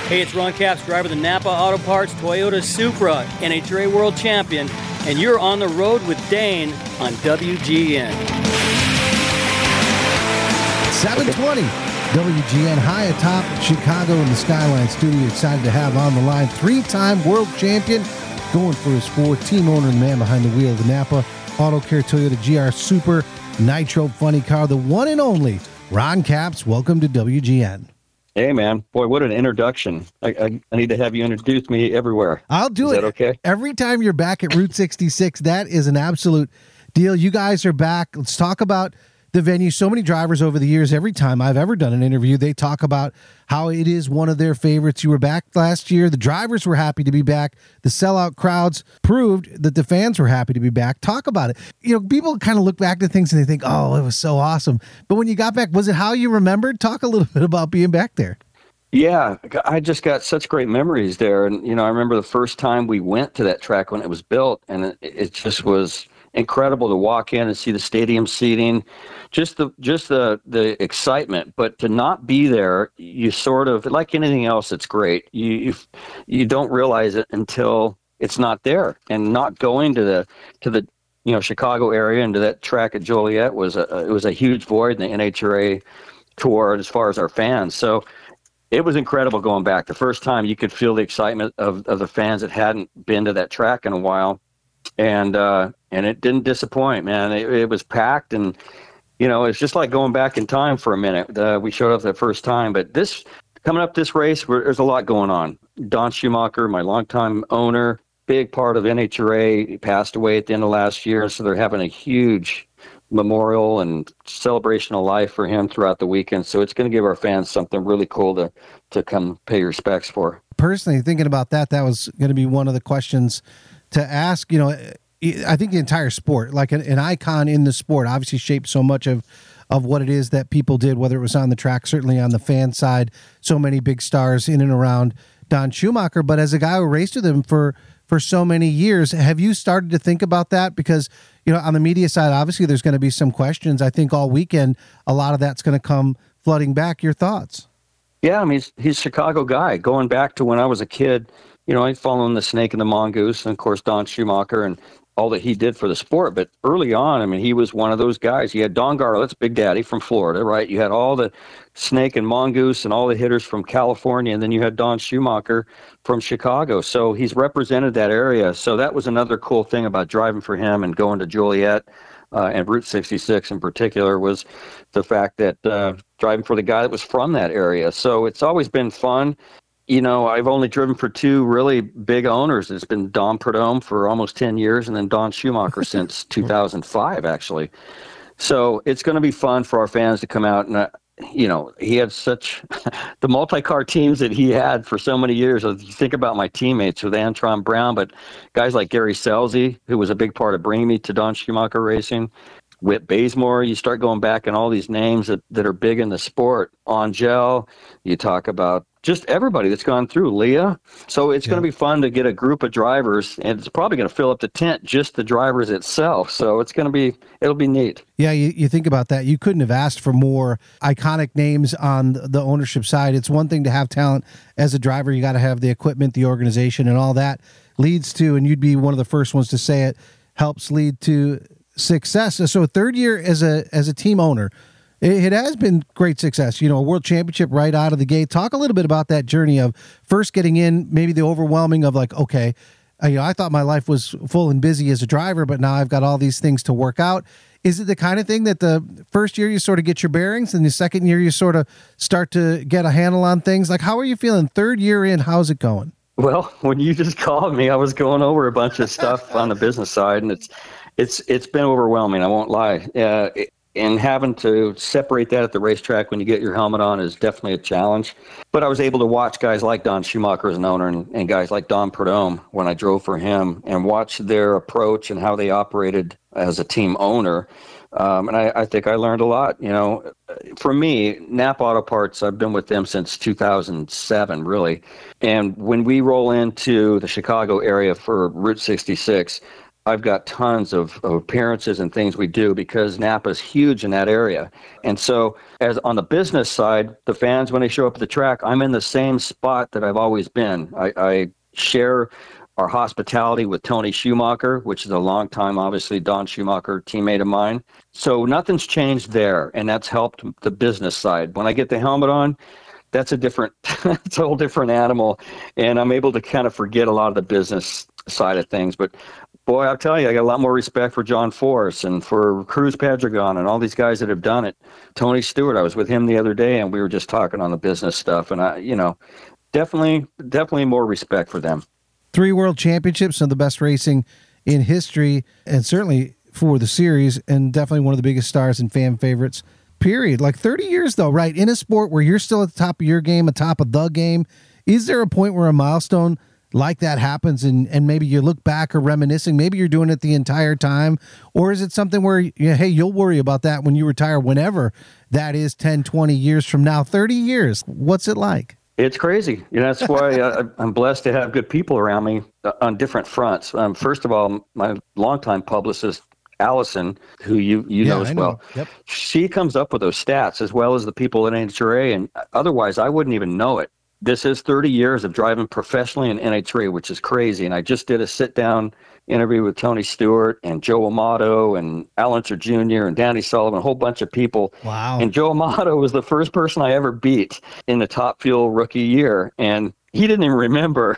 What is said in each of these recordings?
Hey, it's Ron Capps, driver of the Napa Auto Parts Toyota Supra, NHRA World Champion, and you're on the road with Dane on WGN. 720 WGN high atop Chicago in the Skyline Studio. Excited to have on the line three-time world champion, going for his fourth, team owner and man behind the wheel of the Napa Auto Care Toyota GR Super Nitro Funny Car, the one and only Ron Capps. Welcome to WGN. Hey, man. Boy, what an introduction. I need to have you introduce me everywhere. I'll do it. Is that okay? Every time you're back at Route 66, that is an absolute deal. You guys are back. Let's talk about the venue. So many drivers over the years, every time I've ever done an interview, they talk about how it is one of their favorites. You were back last year. The drivers were happy to be back. The sellout crowds proved that the fans were happy to be back. Talk about it. You know, people kind of look back to things and they think, oh, it was so awesome. But when you got back, was it how you remembered? Talk a little bit about being back there. Yeah, I just got such great memories there. And, you know, I remember the first time we went to that track when it was built, and it just was incredible to walk in and see the stadium seating, just the excitement. But to not be there, you sort of, like anything else, it's great. You don't realize it until it's not there. And not going to the Chicago area and to that track at Joliet was a huge void in the NHRA tour as far as our fans. So it was incredible going back. The first time you could feel the excitement of the fans that hadn't been to that track in a while. And it didn't disappoint, man. It was packed, and, you know, it's just like going back in time for a minute. We showed up the first time, but coming up this race, there's a lot going on. Don Schumacher, my longtime owner, big part of NHRA, he passed away at the end of last year, so they're having a huge memorial and celebration of life for him throughout the weekend. So it's going to give our fans something really cool to come pay respects for. Personally, thinking about that was going to be one of the questions to ask. You know, I think the entire sport, like an icon in the sport, obviously shaped so much of what it is that people did, whether it was on the track, certainly on the fan side, so many big stars in and around Don Schumacher. But as a guy who raced with him for so many years, have you started to think about that? Because, you know, on the media side, obviously there's going to be some questions. I think all weekend, a lot of that's going to come flooding back. Your thoughts? Yeah, I mean, he's a Chicago guy. Going back to when I was a kid, you know, I following the Snake and the Mongoose, and of course Don Schumacher and all that he did for the sport. But early on, I mean, he was one of those guys. You had Don Garlits, Big Daddy from Florida, right? You had all the Snake and Mongoose and all the hitters from California, and then you had Don Schumacher from Chicago. So he's represented that area. So that was another cool thing about driving for him and going to Joliet and Route 66 in particular, was the fact that driving for the guy that was from that area. So it's always been fun. You know, I've only driven for two really big owners. It's been Don Prudhomme for almost 10 years and then Don Schumacher since 2005, actually. So it's going to be fun for our fans to come out. And, you know, he had such the multi-car teams that he had for so many years. You think about my teammates with Antron Brown, but guys like Gary Scelzi, who was a big part of bringing me to Don Schumacher Racing, Whit Bazemore, you start going back and all these names that are big in the sport. Angel, you talk about just everybody that's gone through, Leah. So it's going to be fun to get a group of drivers, and it's probably going to fill up the tent, just the drivers itself. So it'll be neat. Yeah, you think about that. You couldn't have asked for more iconic names on the ownership side. It's one thing to have talent as a driver. You got to have the equipment, the organization, and all that leads to, and you'd be one of the first ones to say it, helps lead to success. So third year as a team owner, it has been great success. You know, a world championship right out of the gate. Talk a little bit about that journey of first getting in, maybe the overwhelming of like, okay, I thought my life was full and busy as a driver, but now I've got all these things to work out. Is it the kind of thing that the first year you sort of get your bearings and the second year you sort of start to get a handle on things? Like, how are you feeling third year in? How's it going? Well, when you just called me, I was going over a bunch of stuff on the business side, and it's been overwhelming. I won't lie. And having to separate that at the racetrack when you get your helmet on is definitely a challenge. But I was able to watch guys like Don Schumacher as an owner and guys like Don Prudhomme when I drove for him, and watch their approach and how they operated as a team owner. And I think I learned a lot. You know, for me, Napa Auto Parts, I've been with them since 2007, really. And when we roll into the Chicago area for Route 66, I've got tons of appearances and things we do because Napa's huge in that area. And so as on the business side, the fans, when they show up at the track, I'm in the same spot that I've always been. I share our hospitality with Tony Schumacher, which is a long time, obviously, Don Schumacher teammate of mine. So nothing's changed there, and that's helped the business side. When I get the helmet on, that's it's a whole different animal, and I'm able to kind of forget a lot of the business side of things. But boy, I'll tell you, I got a lot more respect for John Force and for Cruz Pedregon and all these guys that have done it. Tony Stewart, I was with him the other day, and we were just talking on the business stuff, and definitely more respect for them. 3 world championships, some of the best racing in history, and certainly for the series, and definitely one of the biggest stars and fan favorites, period. Like 30 years, though, right? In a sport where you're still at the top of your game, atop of the game, is there a point where a milestone like that happens and maybe you look back or reminiscing, maybe you're doing it the entire time? Or is it something where, hey, you'll worry about that when you retire, whenever that is, 10, 20 years from now, 30 years? What's it like? It's crazy. That's why I'm blessed to have good people around me on different fronts. First of all, my longtime publicist, Allison, who you know as well, Yep. She comes up with those stats as well as the people at NHRA, and otherwise I wouldn't even know it. This is 30 years of driving professionally in NHRA, which is crazy. And I just did a sit-down interview with Tony Stewart and Joe Amato and Al Unser Jr. and Danny Sullivan, a whole bunch of people. Wow. And Joe Amato was the first person I ever beat in the Top Fuel rookie year. And he didn't even remember,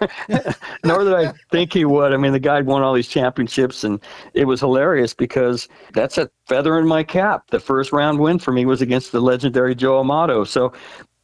nor did I think he would. I mean, the guy won all these championships, and it was hilarious because that's a feather in my cap. The first round win for me was against the legendary Joe Amato. So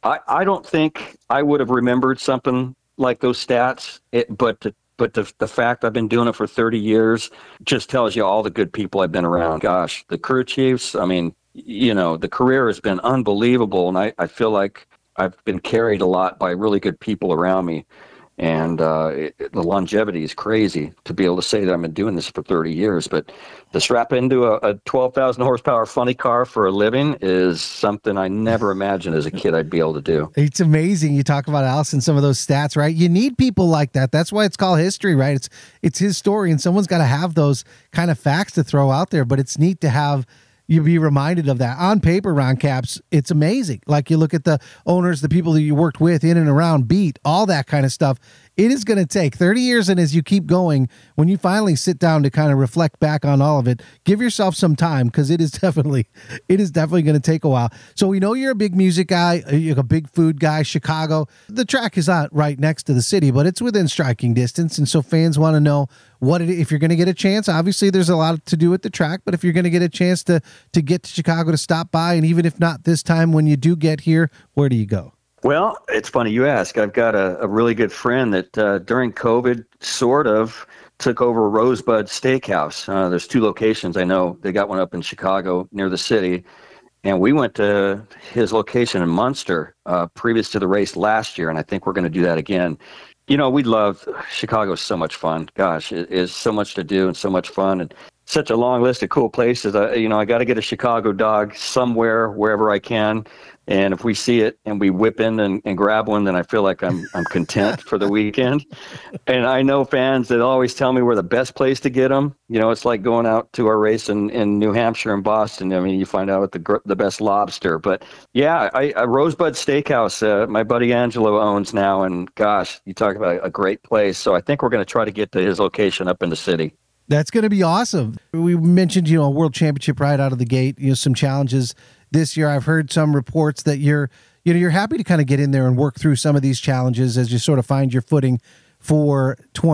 I don't think I would have remembered something like those stats, but the fact I've been doing it for 30 years just tells you all the good people I've been around. Gosh, the crew chiefs, I mean, the career has been unbelievable, and I feel like I've been carried a lot by really good people around me. And the longevity is crazy to be able to say that I've been doing this for 30 years. But to strap into a 12,000 horsepower funny car for a living is something I never imagined as a kid I'd be able to do. It's amazing. You talk about Allison, some of those stats, right? You need people like that. That's why it's called history, right? It's his story, and someone's got to have those kind of facts to throw out there. But it's neat to have you be reminded of that. On paper, Ron Capps, it's amazing. Like you look at the owners, the people that you worked with in and around, beat, all that kind of stuff. It is going to take 30 years, and as you keep going, when you finally sit down to kind of reflect back on all of it, give yourself some time, because it is definitely going to take a while. So we know you're a big music guy, you're a big food guy. Chicago, the track is not right next to the city, but it's within striking distance, and so fans want to know if you're going to get a chance. Obviously, there's a lot to do at the track, but if you're going to get a chance to get to Chicago, to stop by, and even if not this time, when you do get here, where do you go? Well, it's funny you ask. I've got a really good friend that during COVID sort of took over Rosebud Steakhouse. There's 2 locations. I know they got one up in Chicago near the city. And we went to his location in Munster previous to the race last year, and I think we're going to do that again. We love Chicago. So much fun. Gosh, it is so much to do and so much fun, and such a long list of cool places. I got to get a Chicago dog somewhere, wherever I can. And if we see it and we whip in and grab one, then I feel like I'm content for the weekend. And I know fans that always tell me we're the best place to get them. It's like going out to our race in New Hampshire and Boston. I mean, you find out the best lobster. But yeah, a Rosebud Steakhouse, my buddy Angelo owns now. And gosh, you talk about a great place. So I think we're going to try to get to his location up in the city. That's going to be awesome. We mentioned, a world championship right out of the gate, some challenges this year. I've heard some reports that you're happy to kind of get in there and work through some of these challenges as you sort of find your footing for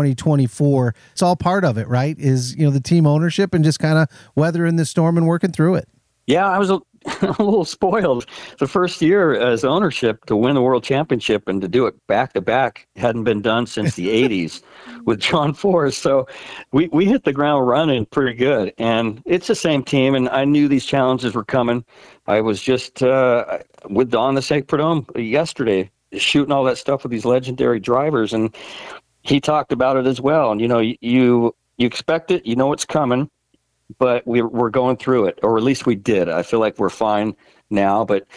2024. It's all part of it, right? Is, the team ownership and just kind of weathering the storm and working through it. Yeah, I was a little spoiled. The first year as ownership to win the world championship and to do it back to back hadn't been done since the 80s with John Force. So we hit the ground running pretty good. And it's the same team, and I knew these challenges were coming. I was just with Don the Sec Prudhomme yesterday, shooting all that stuff with these legendary drivers, and he talked about it as well. And you expect it, it's coming. But we're going through it, or at least we did. I feel like we're fine now, but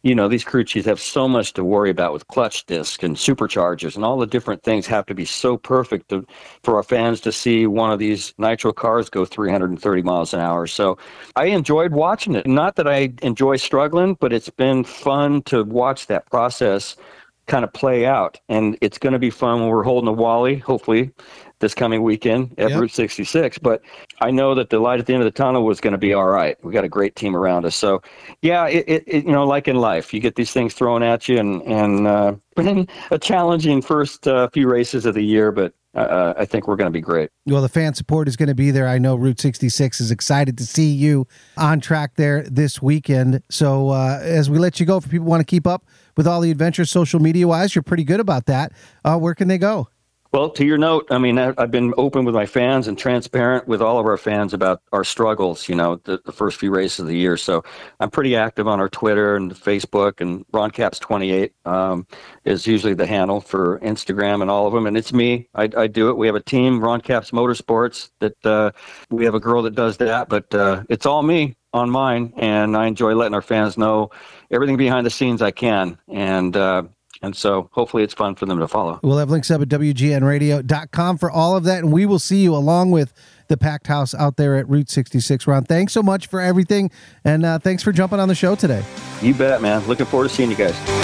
these crew chiefs have so much to worry about with clutch disc and superchargers and all the different things have to be so perfect for our fans to see one of these nitro cars go 330 miles an hour. So I enjoyed watching it. Not that I enjoy struggling, but it's been fun to watch that process kind of play out. And it's going to be fun when we're holding a Wally, hopefully, this coming weekend at Route 66. But I know that the light at the end of the tunnel was going to be all right. We got a great team around us. So, yeah, it like in life, you get these things thrown at you, and been a challenging first few races of the year, but I think we're going to be great. Well, the fan support is going to be there. I know Route 66 is excited to see you on track there this weekend. So as we let you go, for people who want to keep up with all the adventures social media-wise, you're pretty good about that. Where can they go? Well, to your note, I mean, I've been open with my fans and transparent with all of our fans about our struggles, the first few races of the year. So I'm pretty active on our Twitter and Facebook, and RonCaps28 is usually the handle for Instagram and all of them. And it's me. I do it. We have a team, Ron Caps Motorsports, that we have a girl that does that, but it's all me on mine. And I enjoy letting our fans know everything behind the scenes I can. And so hopefully it's fun for them to follow. We'll have links up at WGNradio.com for all of that. And we will see you along with the packed house out there at Route 66. Ron, thanks so much for everything. And thanks for jumping on the show today. You bet, man. Looking forward to seeing you guys.